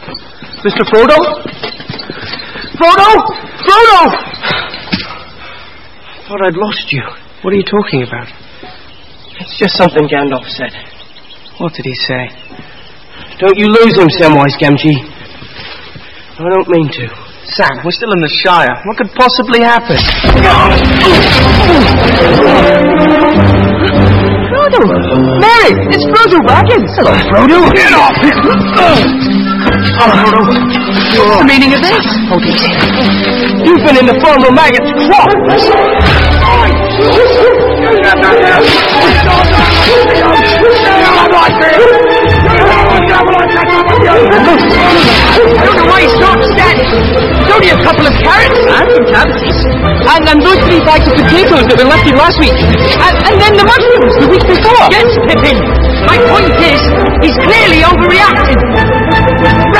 Mr. Frodo? Frodo! Frodo! I thought I'd lost you. What are you talking about? It's just something Gandalf said. What did he say? Don't you lose him, Samwise Gamgee. I don't mean to. Sam, we're still in the Shire. What could possibly happen? Frodo! Merry! It's Frodo Baggins! Hello, Frodo! Get off him! Oh, Frodo. What's the meaning of this? Oh, dear. You've been in the Farmer Maggot's crop! I don't know why he's not standing. It's only a couple of carrots and some cabbages. And those 3 bags of potatoes that were left in last week. And then the mushrooms the week before. Yes, Pippin. My point is, he's clearly overreacting.